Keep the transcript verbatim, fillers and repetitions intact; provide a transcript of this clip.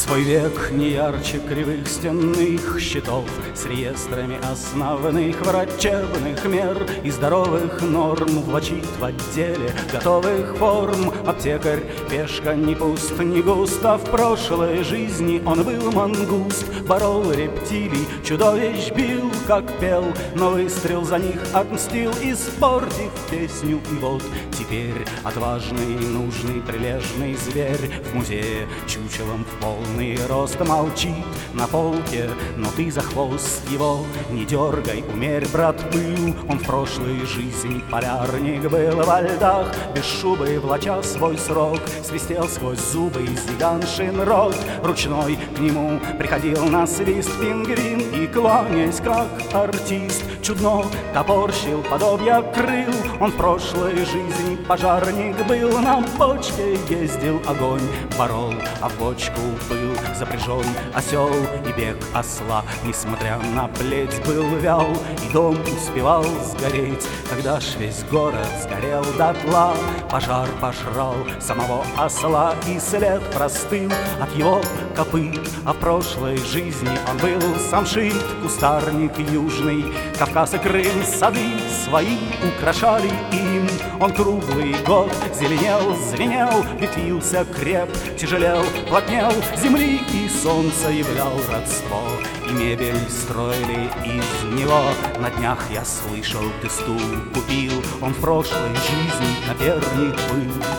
Свой век не ярче кривых стенных щитов с реестрами основных врачебных мер и здоровых норм влачит в отделе готовых форм. Аптекарь пешка не пуст, не густо. В прошлой жизни он был мангуст, борол рептилий, чудовищ бил, как пел, но выстрел за них отмстил, испортив песню. И вот теперь отважный, нужный, прилежный зверь в музее чучелом в полный рост молчит на полке, но ты за хвост его не дергай, умерь, брат, пыл. Он в прошлой жизни полярник был во льдах, без шубы влача свой срок, свистел сквозь зубы зиганшин рот. Ручной к нему приходил на свист пингвин и, кланяясь как артист, чудно топорщил подобья крыл. Он в прошлой жизни пожарник был, на бочке ездил, огонь борол, а в бочку был запряжен осел, и бег осла, несмотря на плеть, был вял, и дом успевал сгореть, когда ж весь город сгорел дотла. Пожар пожрал самого осла, и след простыл от его копыт, а в прошлой жизни он был самшит, кустарник южный, Кавказ и Крым, сады свои украшали им. Он круглый год зеленел, звенел, ветвился креп, тяжелел, плотнел земли, и солнце являл родство, и мебель строили из него. На днях я слышал, ты стул купил, он в прошлой жизни наперник был.